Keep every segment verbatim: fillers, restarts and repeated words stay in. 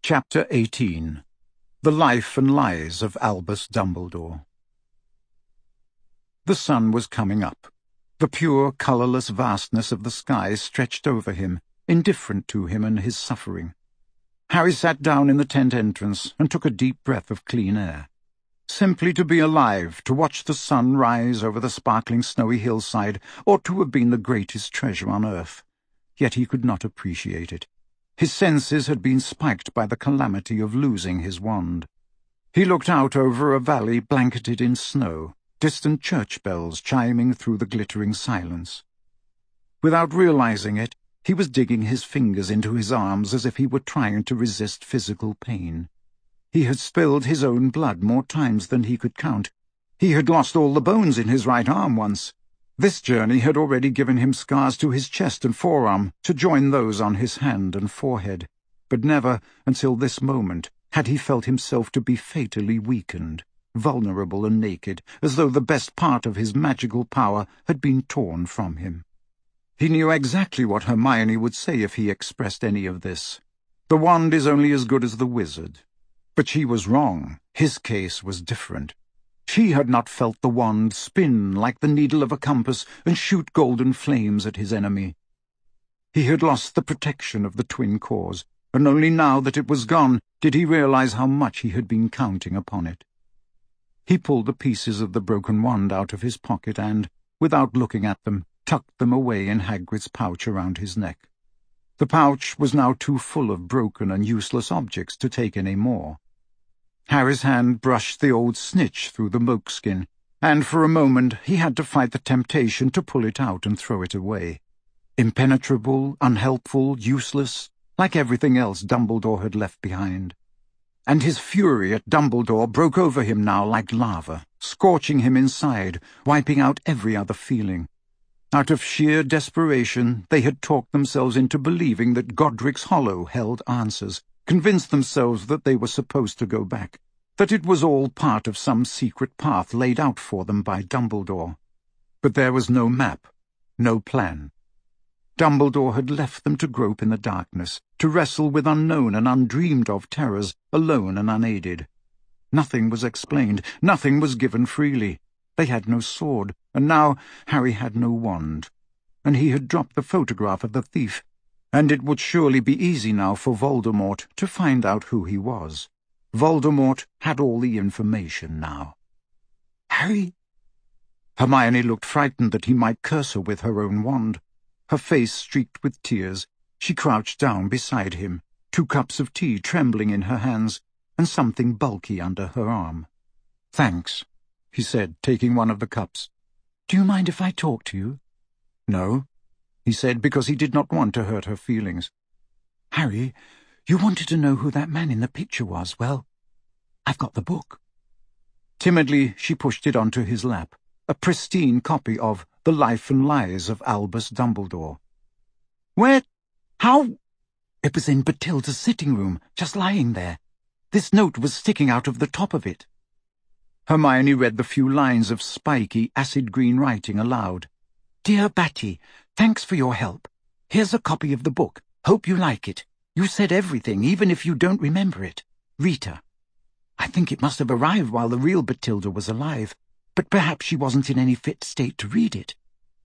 Chapter eighteen. The Life and Lies of Albus Dumbledore. The sun was coming up. The pure, colourless vastness of the sky stretched over him, indifferent to him and his suffering. Harry sat down in the tent entrance and took a deep breath of clean air. Simply to be alive, to watch the sun rise over the sparkling snowy hillside, ought to have been the greatest treasure on earth. Yet he could not appreciate it. His senses had been spiked by the calamity of losing his wand. He looked out over a valley blanketed in snow, distant church bells chiming through the glittering silence. Without realizing it, he was digging his fingers into his arms as if he were trying to resist physical pain. He had spilled his own blood more times than he could count. He had lost all the bones in his right arm once. This journey had already given him scars to his chest and forearm, to join those on his hand and forehead. But never, until this moment, had he felt himself to be fatally weakened, vulnerable and naked, as though the best part of his magical power had been torn from him. He knew exactly what Hermione would say if he expressed any of this. The wand is only as good as the wizard. But she was wrong. His case was different. She had not felt the wand spin like the needle of a compass and shoot golden flames at his enemy. He had lost the protection of the twin cores, and only now that it was gone did he realize how much he had been counting upon it. He pulled the pieces of the broken wand out of his pocket and, without looking at them, tucked them away in Hagrid's pouch around his neck. The pouch was now too full of broken and useless objects to take any more. Harry's hand brushed the old snitch through the moleskin, and for a moment he had to fight the temptation to pull it out and throw it away. Impenetrable, unhelpful, useless, like everything else Dumbledore had left behind. And his fury at Dumbledore broke over him now like lava, scorching him inside, wiping out every other feeling. Out of sheer desperation, they had talked themselves into believing that Godric's Hollow held answers, convinced themselves that they were supposed to go back, that it was all part of some secret path laid out for them by Dumbledore. But there was no map, no plan. Dumbledore had left them to grope in the darkness, to wrestle with unknown and undreamed-of terrors, alone and unaided. Nothing was explained, nothing was given freely. They had no sword, and now Harry had no wand. And he had dropped the photograph of the thief, and it would surely be easy now for Voldemort to find out who he was. Voldemort had all the information now. "Harry?" Hermione looked frightened that he might curse her with her own wand. Her face streaked with tears. She crouched down beside him, two cups of tea trembling in her hands, and something bulky under her arm. "Thanks," he said, taking one of the cups. "Do you mind if I talk to you?" "No," he said, because he did not want to hurt her feelings. "Harry, you wanted to know who that man in the picture was. Well, I've got the book." Timidly she pushed it onto his lap, a pristine copy of The Life and Lies of Albus Dumbledore. "Where? How?" "It was in Bathilda's sitting room, just lying there. This note was sticking out of the top of it." Hermione read the few lines of spiky, acid-green writing aloud. "Dear Batty, thanks for your help. Here's a copy of the book. Hope you like it. You said everything, even if you don't remember it. Rita." I think it must have arrived while the real Bathilda was alive, but perhaps she wasn't in any fit state to read it.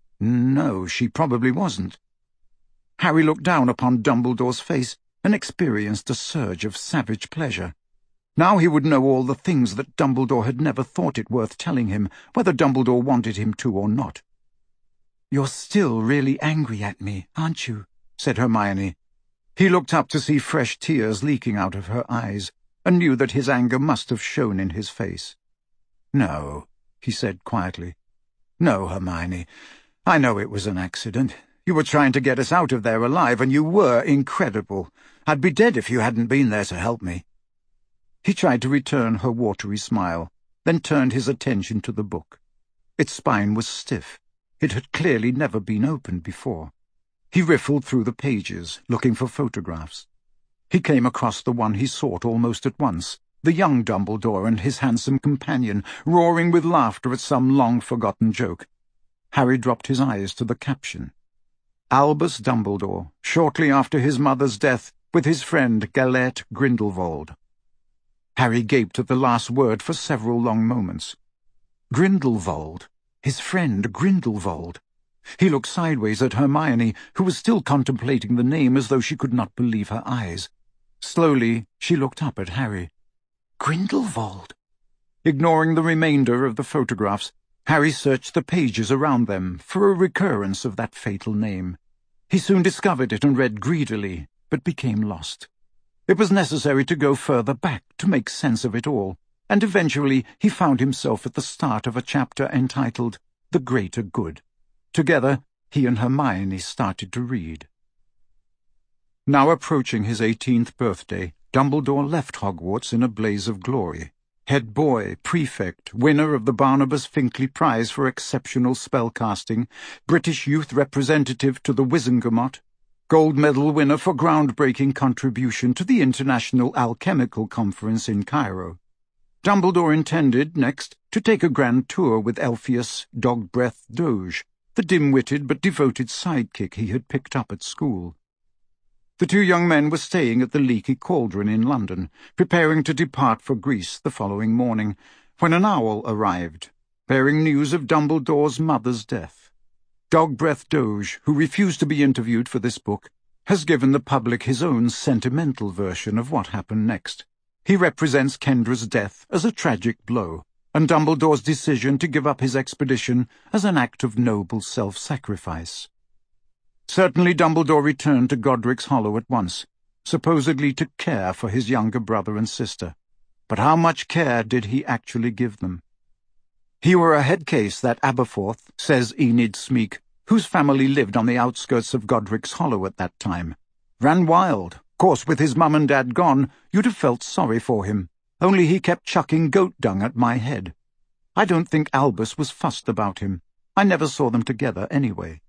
No, she probably wasn't. Harry looked down upon Dumbledore's face and experienced a surge of savage pleasure. Now he would know all the things that Dumbledore had never thought it worth telling him, whether Dumbledore wanted him to or not. "You're still really angry at me, aren't you?" said Hermione. He looked up to see fresh tears leaking out of her eyes, and knew that his anger must have shown in his face. "No," he said quietly. "No, Hermione. I know it was an accident. You were trying to get us out of there alive, and you were incredible. I'd be dead if you hadn't been there to help me." He tried to return her watery smile, then turned his attention to the book. Its spine was stiff. It had clearly never been opened before. He riffled through the pages, looking for photographs. He came across the one he sought almost at once, the young Dumbledore and his handsome companion, roaring with laughter at some long-forgotten joke. Harry dropped his eyes to the caption. Albus Dumbledore, shortly after his mother's death, with his friend Gellert Grindelwald. Harry gaped at the last word for several long moments. Grindelwald, his friend Grindelwald. He looked sideways at Hermione, who was still contemplating the name as though she could not believe her eyes. Slowly, she looked up at Harry. Grindelwald. Ignoring the remainder of the photographs, Harry searched the pages around them for a recurrence of that fatal name. He soon discovered it and read greedily, but became lost. It was necessary to go further back to make sense of it all, and eventually he found himself at the start of a chapter entitled The Greater Good. Together, he and Hermione started to read. Now approaching his eighteenth birthday, Dumbledore left Hogwarts in a blaze of glory. Head boy, prefect, winner of the Barnabas Finkley Prize for exceptional spellcasting, British youth representative to the Wizengamot, gold medal winner for groundbreaking contribution to the International Alchemical Conference in Cairo. Dumbledore intended, next, to take a grand tour with Elphius Dogbreath Doge, the dim-witted but devoted sidekick he had picked up at school. The two young men were staying at the Leaky Cauldron in London, preparing to depart for Greece the following morning, when an owl arrived, bearing news of Dumbledore's mother's death. Dogbreath Doge, who refused to be interviewed for this book, has given the public his own sentimental version of what happened next. He represents Kendra's death as a tragic blow, and Dumbledore's decision to give up his expedition as an act of noble self-sacrifice. Certainly Dumbledore returned to Godric's Hollow at once, supposedly to care for his younger brother and sister. But how much care did he actually give them? He were a head case, that Aberforth, says Enid Smeek, whose family lived on the outskirts of Godric's Hollow at that time. Ran wild. Course, with his mum and dad gone, you'd have felt sorry for him. Only he kept chucking goat dung at my head. I don't think Albus was fussed about him. I never saw them together anyway.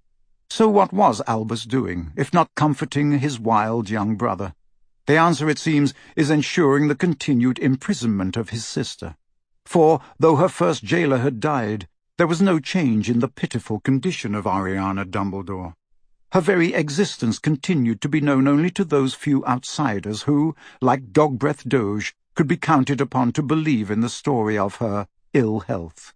So what was Albus doing, if not comforting his wild young brother? The answer, it seems, is ensuring the continued imprisonment of his sister. For, though her first jailer had died, there was no change in the pitiful condition of Ariana Dumbledore. Her very existence continued to be known only to those few outsiders who, like Dogbreath Doge, could be counted upon to believe in the story of her ill health.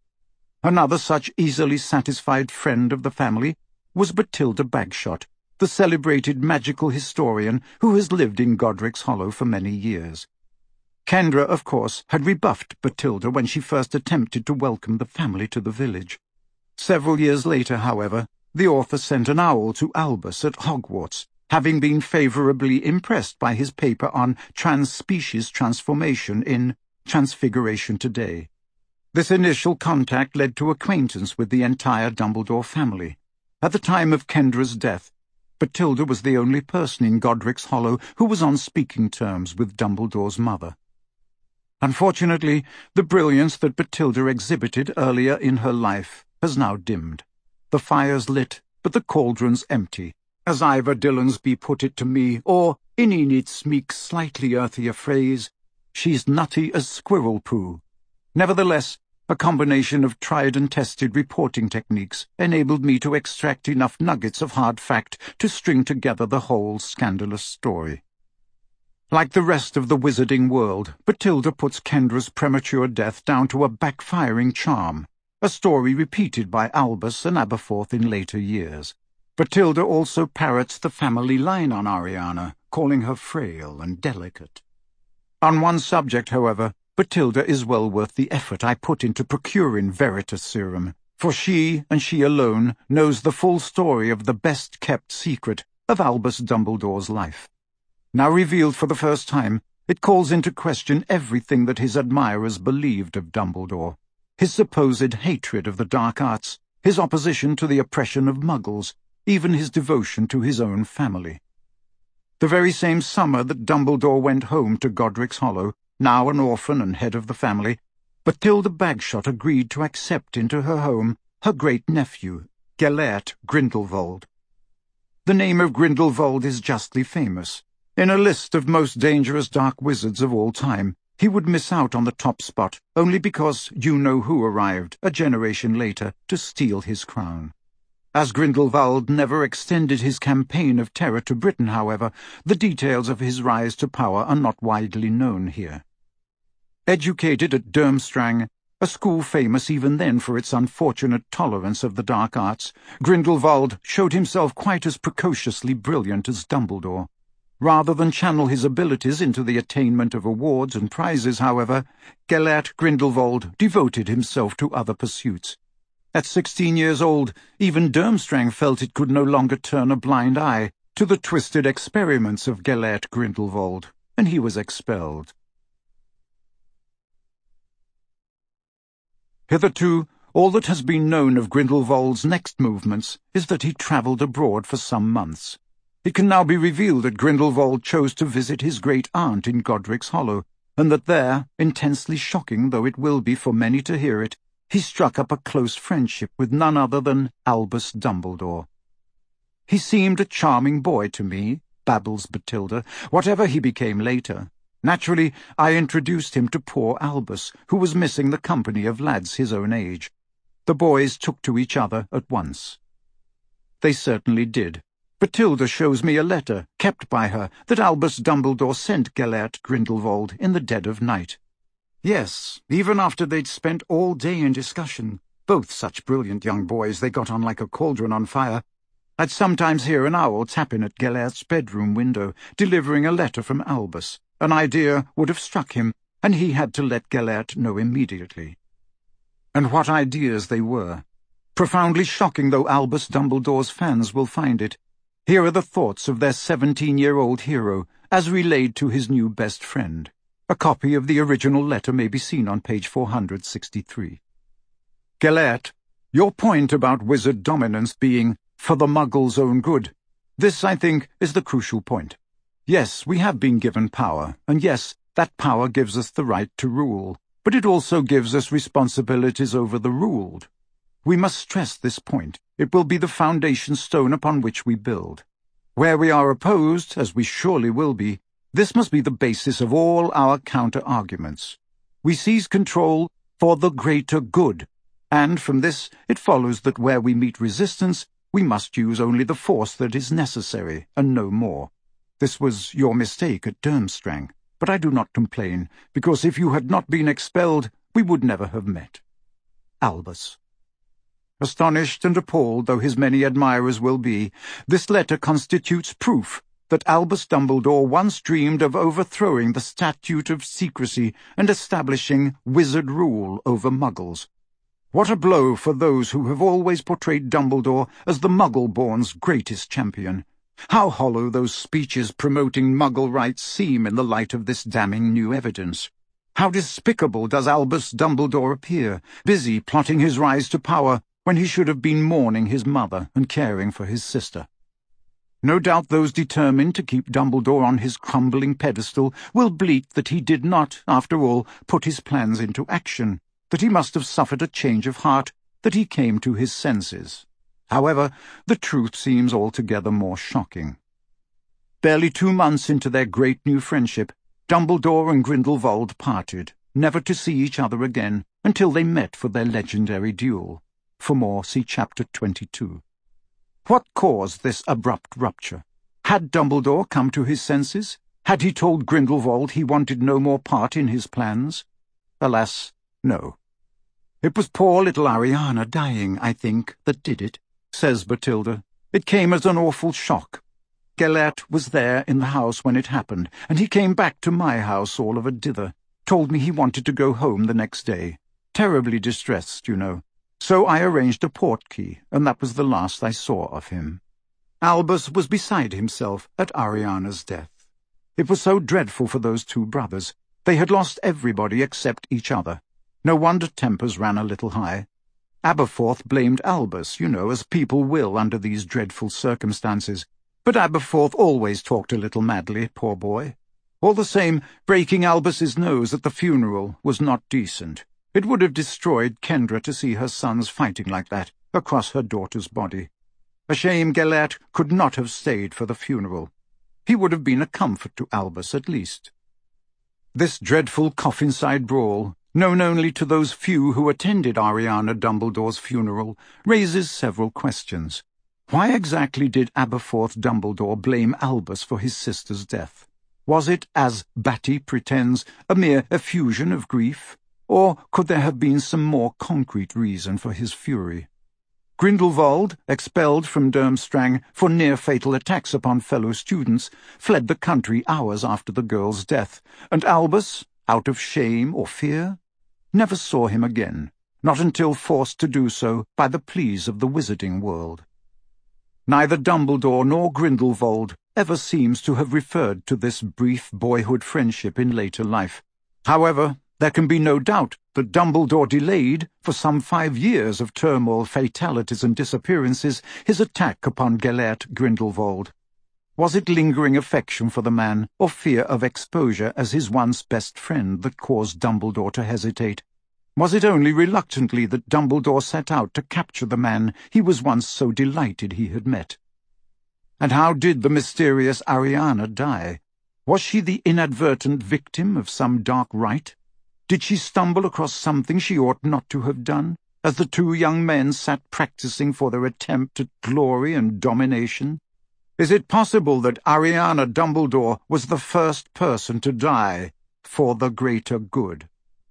Another such easily satisfied friend of the family was Bathilda Bagshot, the celebrated magical historian who has lived in Godric's Hollow for many years. Kendra, of course, had rebuffed Bathilda when she first attempted to welcome the family to the village. Several years later, however, the author sent an owl to Albus at Hogwarts, having been favourably impressed by his paper on trans-species transformation in Transfiguration Today. This initial contact led to acquaintance with the entire Dumbledore family. At the time of Kendra's death, Bathilda was the only person in Godric's Hollow who was on speaking terms with Dumbledore's mother. Unfortunately, the brilliance that Bathilda exhibited earlier in her life has now dimmed. The fire's lit, but the cauldron's empty, as Ivor Dillonsby put it to me, or, in Enid Smeek's slightly earthier phrase, she's nutty as squirrel poo. Nevertheless, a combination of tried and tested reporting techniques enabled me to extract enough nuggets of hard fact to string together the whole scandalous story. Like the rest of the wizarding world, Bathilda puts Kendra's premature death down to a backfiring charm, a story repeated by Albus and Aberforth in later years. Bathilda also parrots the family line on Ariana, calling her frail and delicate. On one subject, however, Bathilda is well worth the effort I put into procuring Veritas Serum, for she, and she alone, knows the full story of the best-kept secret of Albus Dumbledore's life. Now revealed for the first time, it calls into question everything that his admirers believed of Dumbledore, his supposed hatred of the dark arts, his opposition to the oppression of Muggles, even his devotion to his own family. The very same summer that Dumbledore went home to Godric's Hollow, now an orphan and head of the family, Bathilda Bagshot agreed to accept into her home her great-nephew, Gellert Grindelwald. The name of Grindelwald is justly famous. In a list of most dangerous dark wizards of all time, he would miss out on the top spot only because you-know-who arrived, a generation later, to steal his crown. As Grindelwald never extended his campaign of terror to Britain, however, the details of his rise to power are not widely known here. Educated at Durmstrang, a school famous even then for its unfortunate tolerance of the dark arts, Grindelwald showed himself quite as precociously brilliant as Dumbledore. Rather than channel his abilities into the attainment of awards and prizes, however, Gellert Grindelwald devoted himself to other pursuits. At sixteen years old, even Durmstrang felt it could no longer turn a blind eye to the twisted experiments of Gellert Grindelwald, and he was expelled. Hitherto, all that has been known of Grindelwald's next movements is that he travelled abroad for some months. It can now be revealed that Grindelwald chose to visit his great-aunt in Godric's Hollow, and that there, intensely shocking though it will be for many to hear it, he struck up a close friendship with none other than Albus Dumbledore. "He seemed a charming boy to me," babbles Bathilda, "whatever he became later. Naturally, I introduced him to poor Albus, who was missing the company of lads his own age. The boys took to each other at once." They certainly did. Bathilda shows me a letter, kept by her, that Albus Dumbledore sent Gellert Grindelwald in the dead of night. Yes, even after they'd spent all day in discussion, both such brilliant young boys they got on like a cauldron on fire, I'd sometimes hear an owl tapping at Gellert's bedroom window, delivering a letter from Albus. An idea would have struck him, and he had to let Gellert know immediately. And what ideas they were! Profoundly shocking though Albus Dumbledore's fans will find it, here are the thoughts of their seventeen-year-old hero, as relayed to his new best friend. A copy of the original letter may be seen on page four hundred sixty-three. Gellert, your point about wizard dominance being for the Muggles' own good, this, I think, is the crucial point. Yes, we have been given power, and yes, that power gives us the right to rule, but it also gives us responsibilities over the ruled. We must stress this point. It will be the foundation stone upon which we build. Where we are opposed, as we surely will be, this must be the basis of all our counter-arguments. We seize control for the greater good, and from this it follows that where we meet resistance, we must use only the force that is necessary, and no more. This was your mistake at Durmstrang, but I do not complain, because if you had not been expelled, we would never have met. Albus. Astonished and appalled though his many admirers will be, this letter constitutes proof that Albus Dumbledore once dreamed of overthrowing the statute of secrecy and establishing wizard rule over Muggles. What a blow for those who have always portrayed Dumbledore as the Muggle-born's greatest champion. How hollow those speeches promoting Muggle rights seem in the light of this damning new evidence. How despicable does Albus Dumbledore appear, busy plotting his rise to power when he should have been mourning his mother and caring for his sister. No doubt those determined to keep Dumbledore on his crumbling pedestal will bleat that he did not, after all, put his plans into action, that he must have suffered a change of heart, that he came to his senses. However, the truth seems altogether more shocking. Barely two months into their great new friendship, Dumbledore and Grindelwald parted, never to see each other again, until they met for their legendary duel. For more, see chapter twenty-two. What caused this abrupt rupture? Had Dumbledore come to his senses? Had he told Grindelwald he wanted no more part in his plans? Alas, no. It was poor little Ariana dying, I think, that did it, says Bathilda. It came as an awful shock. Gellert was there in the house when it happened, and he came back to my house all of a dither, told me he wanted to go home the next day. Terribly distressed, you know. So I arranged a portkey, and that was the last I saw of him. Albus was beside himself at Ariana's death. It was so dreadful for those two brothers. They had lost everybody except each other. No wonder tempers ran a little high. Aberforth blamed Albus, you know, as people will under these dreadful circumstances. But Aberforth always talked a little madly, poor boy. All the same, breaking Albus's nose at the funeral was not decent. It would have destroyed Kendra to see her sons fighting like that, across her daughter's body. A shame Gellert could not have stayed for the funeral. He would have been a comfort to Albus, at least. This dreadful coffin-side brawl, known only to those few who attended Ariana Dumbledore's funeral, raises several questions. Why exactly did Aberforth Dumbledore blame Albus for his sister's death? Was it, as Batty pretends, a mere effusion of grief? Or could there have been some more concrete reason for his fury? Grindelwald, expelled from Durmstrang for near-fatal attacks upon fellow students, fled the country hours after the girl's death, and Albus, out of shame or fear, never saw him again, not until forced to do so by the pleas of the wizarding world. Neither Dumbledore nor Grindelwald ever seems to have referred to this brief boyhood friendship in later life. However, there can be no doubt that Dumbledore delayed, for some five years of turmoil, fatalities and disappearances, his attack upon Gellert Grindelwald. Was it lingering affection for the man, or fear of exposure as his once best friend, that caused Dumbledore to hesitate? Was it only reluctantly that Dumbledore set out to capture the man he was once so delighted he had met? And how did the mysterious Ariana die? Was she the inadvertent victim of some dark rite? Did she stumble across something she ought not to have done, as the two young men sat practicing for their attempt at glory and domination? Is it possible that Ariana Dumbledore was the first person to die for the greater good?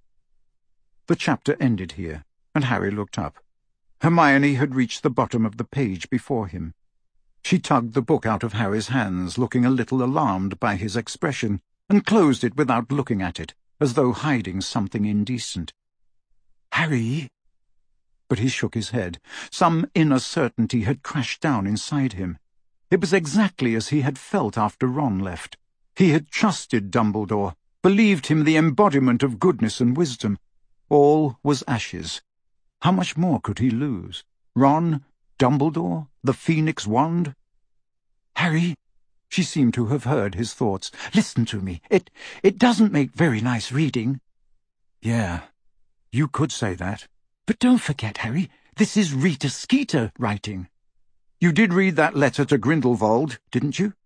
The chapter ended here, and Harry looked up. Hermione had reached the bottom of the page before him. She tugged the book out of Harry's hands, looking a little alarmed by his expression, and closed it without looking at it, as though hiding something indecent. "Harry!" But he shook his head. Some inner certainty had crashed down inside him. It was exactly as he had felt after Ron left. He had trusted Dumbledore, believed him the embodiment of goodness and wisdom. All was ashes. How much more could he lose? Ron, Dumbledore, the Phoenix Wand? "Harry," she seemed to have heard his thoughts, "listen to me. It, it doesn't make very nice reading." "Yeah, you could say that. But don't forget, Harry, this is Rita Skeeter writing." "You did read that letter to Grindelwald, didn't you?"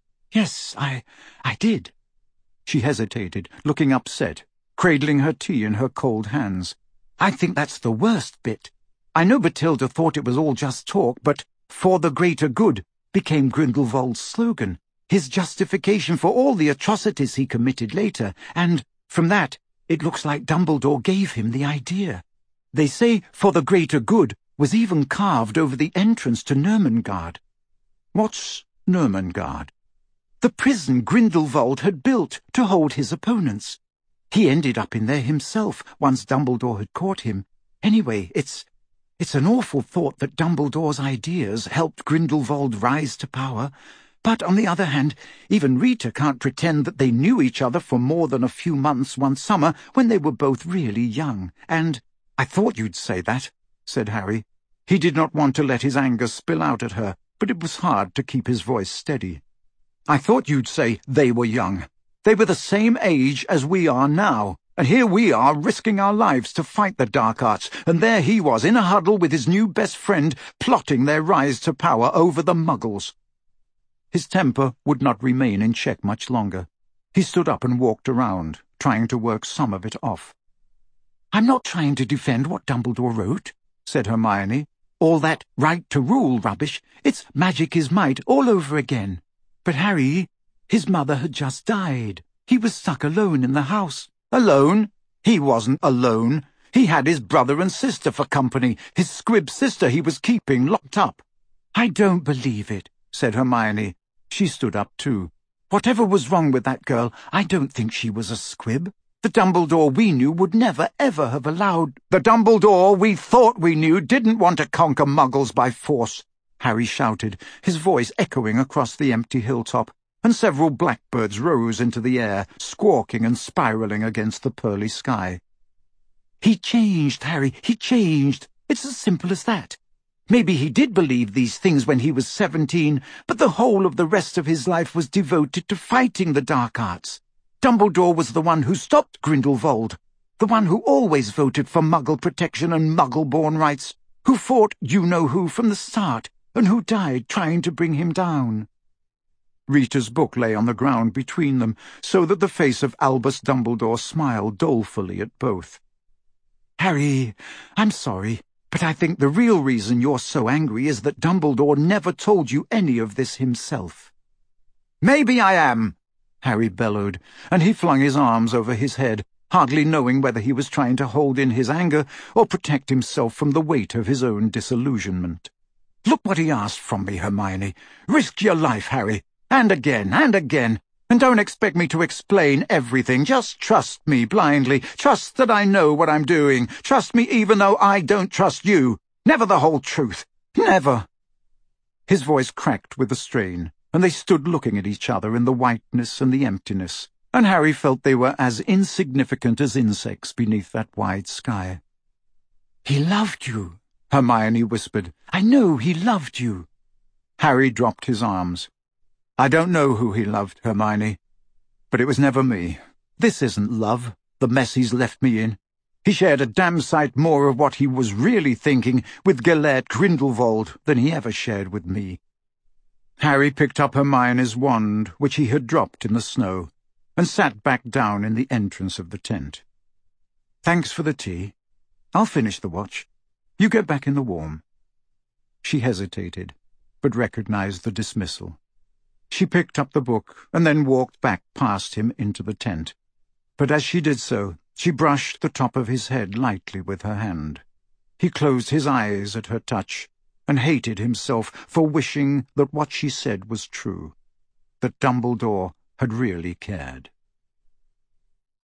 "Yes, I... I did." She hesitated, looking upset, cradling her tea in her cold hands. "I think that's the worst bit. I know Bathilda thought it was all just talk, but 'for the greater good' became Grindelwald's slogan, his justification for all the atrocities he committed later, and, from that, it looks like Dumbledore gave him the idea. They say 'for the greater good' was even carved over the entrance to Nurmengard." "What's Nurmengard?" "The prison Grindelwald had built to hold his opponents. He ended up in there himself, once Dumbledore had caught him. Anyway, it's... it's an awful thought that Dumbledore's ideas helped Grindelwald rise to power. But, on the other hand, even Rita can't pretend that they knew each other for more than a few months one summer when they were both really young. And—" "I thought you'd say that," said Harry. He did not want to let his anger spill out at her, but it was hard to keep his voice steady. "I thought you'd say they were young. They were the same age as we are now, and here we are risking our lives to fight the dark arts, and there he was in a huddle with his new best friend, plotting their rise to power over the Muggles." His temper would not remain in check much longer. He stood up and walked around, trying to work some of it off. "I'm not trying to defend what Dumbledore wrote," said Hermione. "All that right to rule rubbish. It's magic is might all over again. But Harry, his mother had just died. He was stuck alone in the house." "Alone? He wasn't alone. He had his brother and sister for company, his squib sister he was keeping locked up." "I don't believe it," said Hermione. She stood up too. "Whatever was wrong with that girl, I don't think she was a squib. The Dumbledore we knew would never, ever have allowed—" "The Dumbledore we thought we knew didn't want to conquer Muggles by force," Harry shouted, his voice echoing across the empty hilltop, and several blackbirds rose into the air, squawking and spiralling against the pearly sky. "He changed, Harry, he changed. It's as simple as that. Maybe he did believe these things when he was seventeen, but the whole of the rest of his life was devoted to fighting the dark arts. Dumbledore was the one who stopped Grindelwald, the one who always voted for Muggle protection and Muggle-born rights, who fought you-know-who from the start, and who died trying to bring him down." Rita's book lay on the ground between them, so that the face of Albus Dumbledore smiled dolefully at both. Harry, I'm sorry, but I think the real reason you're so angry is that Dumbledore never told you any of this himself. Maybe I am, Harry bellowed, and he flung his arms over his head, hardly knowing whether he was trying to hold in his anger or protect himself from the weight of his own disillusionment. Look what he asked from me, Hermione. Risk your life, Harry, and again, and again, and don't expect me to explain everything. Just trust me blindly. Trust that I know what I'm doing. Trust me even though I don't trust you. Never the whole truth. Never. His voice cracked with the strain, and they stood looking at each other in the whiteness and the emptiness, and Harry felt they were as insignificant as insects beneath that wide sky. "He loved you," Hermione whispered. "I know he loved you." Harry dropped his arms. "I don't know who he loved, Hermione, but it was never me. This isn't love, the mess he's left me in. He shared a damn sight more of what he was really thinking with Gellert Grindelwald than he ever shared with me." Harry picked up Hermione's wand, which he had dropped in the snow, and sat back down in the entrance of the tent. "Thanks for the tea. I'll finish the watch. You get back in the warm." She hesitated, but recognized the dismissal. She picked up the book and then walked back past him into the tent. But as she did so, she brushed the top of his head lightly with her hand. He closed his eyes at her touch, and hated himself for wishing that what she said was true, that Dumbledore had really cared.